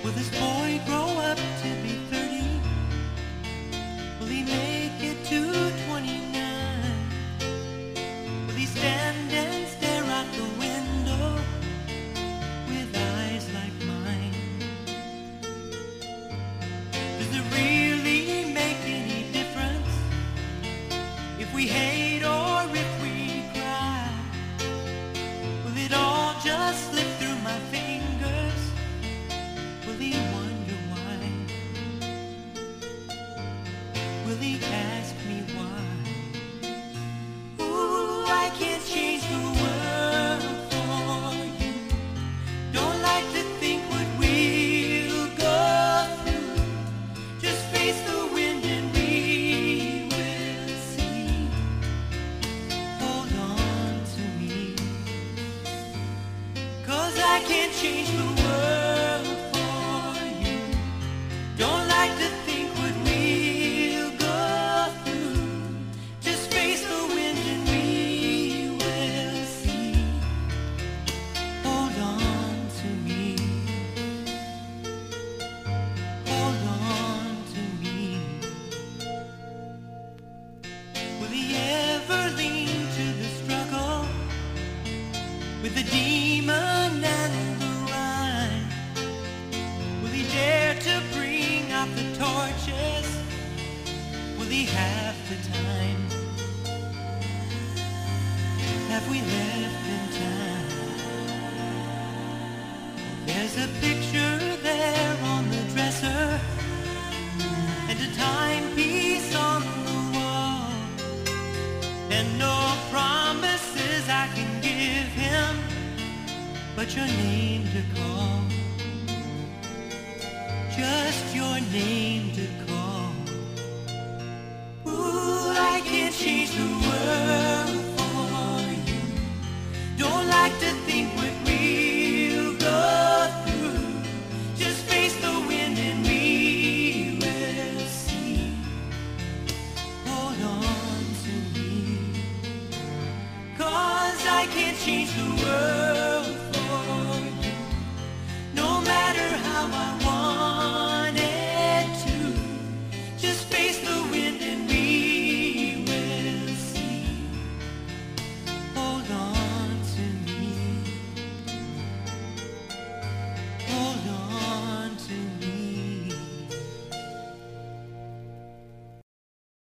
Will this boy grow up to be 30? Will he make it to 29? Will he stand and stare out the window with eyes like mine? Does it really make any difference if we hate or if we cry? Will it all just slip through my fingers? Will he wonder why? Will he ask me why? Ooh, I can't change the world for you. Don't like to think what we'll go through. Just face the wind and we will see. Hold on to me, 'cause I can't change the world for you. Don't like to think what we'll go through. Just face the wind and we will see. Hold on to me. Hold on to me. Will he ever lean to the struggle with the demon and the rhyme? Will he dare to bring out the torches? Will he have the time? Have we left in time? There's a picture there on the dresser and a timepiece on the wall, and no promises I can give him but your name to call. Just your name to call. Ooh, I can't change the world for you. Don't like to think what we'll go through. Just face the wind and we will see. Hold on to me, 'cause I can't change the world.